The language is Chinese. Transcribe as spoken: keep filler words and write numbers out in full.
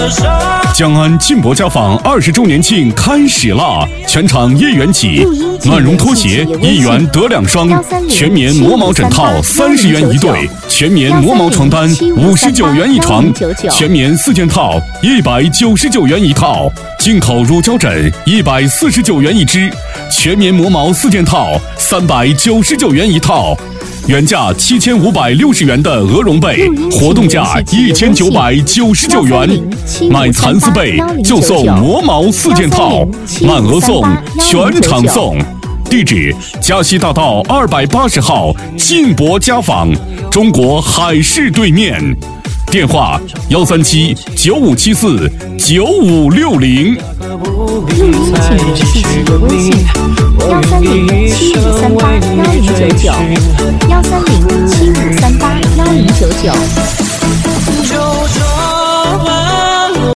江安金箔家纺二十周年庆开始啦！全场一元起，暖绒拖鞋一元得两双，全棉磨毛枕套三十元一对，全棉磨毛床单五十九元一床，全棉四件套一百九十九元一套，进口乳胶枕一百四十九元一只，全棉磨毛四件套三百九十九元一套。原价七千五百六十元的鹅绒被，活动价一千九百九十九元。买蚕丝被就送磨毛四件套，满额送，全场送。地址：嘉西大道二百八十号金箔家纺，中国海事对面。电话：幺三七九五七四九五六零。 录音请联系企业微信：幺三零七五三八幺零九九，幺三零七五三八幺零九九。